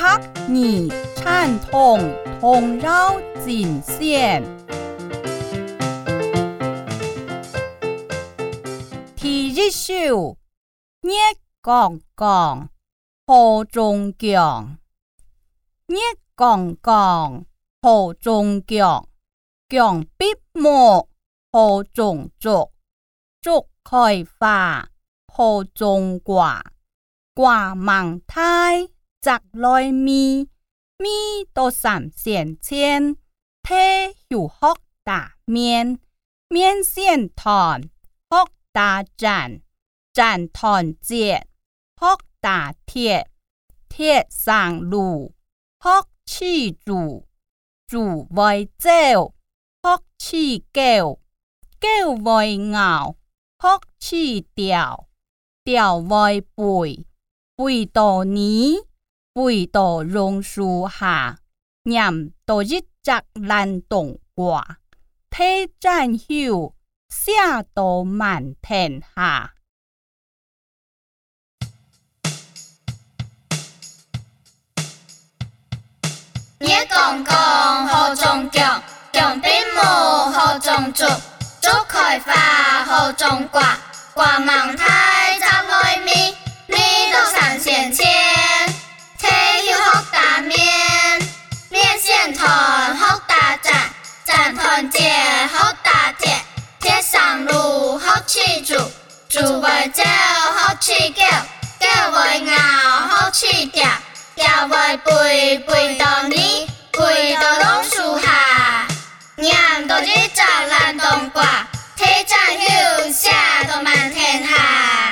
刻你찬통同绕진仙。第一首月光光河中江，月光光河中江，江碧木河中竹，竹开花河中挂，挂芒太摘来咪，咪到三线牵，贴有学大面，面线团学大站，站团结学大铁，铁上路學起住，住為走，學起狗，狗為咬，學起調，調為背，背到你，背到榕樹下，念到一隻爛冬瓜，披戰後，寫到滿天下。 月光光河中江，江碧木河中竹，竹開花河中掛，掛芒太摘來咪，咪到三線牽，貼有學大面，面線團學大站，站團結學大鐵，鐵上路學起住，住為走學起狗，狗為咬學起調，調為背，背到你，背到榕樹下，念到一隻爛冬瓜，貼戰後寫到滿天下。